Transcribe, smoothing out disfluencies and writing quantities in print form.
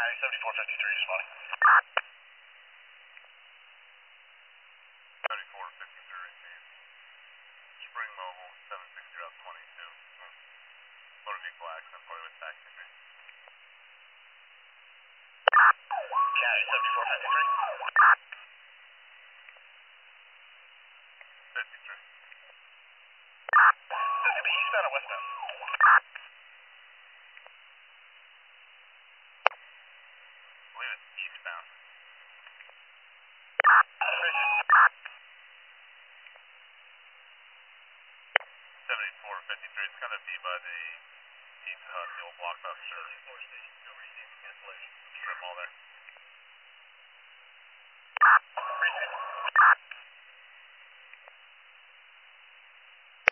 County 7453 responding. 7453 received. Spring Mobile 760 Route 22. Motor vehicle accident, party with taxi me. County 7453. 53. This could be eastbound or westbound? I believe it's eastbound. 7453. It's gonna be by the Pizza Hut, the old Blockbuster. 74 station, still receiving cancellation. Strip mall there.